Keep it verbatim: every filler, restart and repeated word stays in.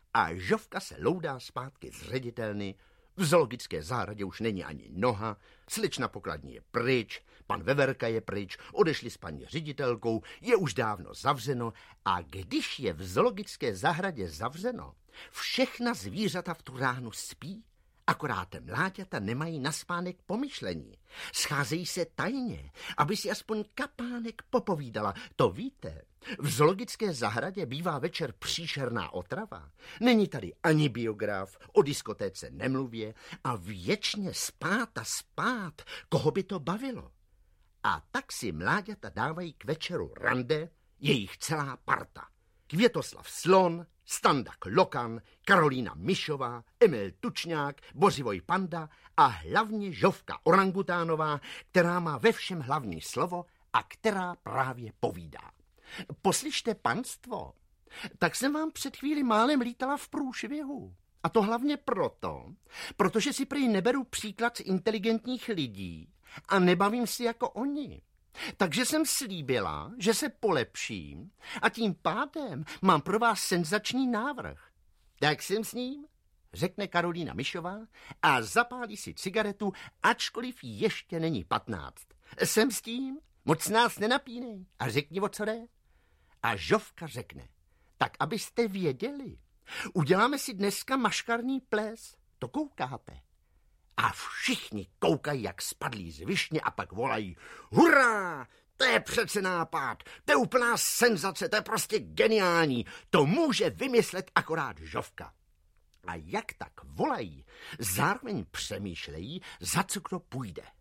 A Žofka se loudá zpátky z ředitelny. V zoologické zahradě už není ani noha, slečna pokladní je pryč, pan Veverka je pryč, odešli s paní ředitelkou, je už dávno zavřeno a když je v zoologické zahradě zavřeno, všechna zvířata v tu ránu spí, akorát mláďata nemají na spánek pomyšlení. Scházejí se tajně, aby si aspoň kapánek popovídala. To víte, v zoologické zahradě bývá večer příšerná otrava. Není tady ani biograf, o diskotéce nemluvě a věčně spát a spát, koho by to bavilo. A tak si mláďata dávají k večeru rande, jejich celá parta. Květoslav Slon, Standa Klokan, Karolína Myšová, Emil Tučňák, Bořivoj Panda a hlavně Žofka Orangutánová, která má ve všem hlavní slovo a která právě povídá. Poslyšte, panstvo, tak jsem vám před chvíli málem lítala v průšvihu. A to hlavně proto, protože si prý neberu příklad z inteligentních lidí a nebavím si jako oni. Takže jsem slíbila, že se polepším a tím pádem mám pro vás senzační návrh. Tak jsem s ním, řekne Karolína Myšová a zapálí si cigaretu, ačkoliv ještě není patnáct. Jsem s tím, moc nás nenapínej a řekni, o co jde. A Žofka řekne, tak abyste věděli, uděláme si dneska maškarní ples, to koukáte. A všichni koukají, jak spadlí z višně a pak volají, hurá, to je přece nápad, to je úplná senzace, to je prostě geniální, to může vymyslet akorát Žofka. A jak tak volají, zároveň přemýšlejí, za co kdo půjde.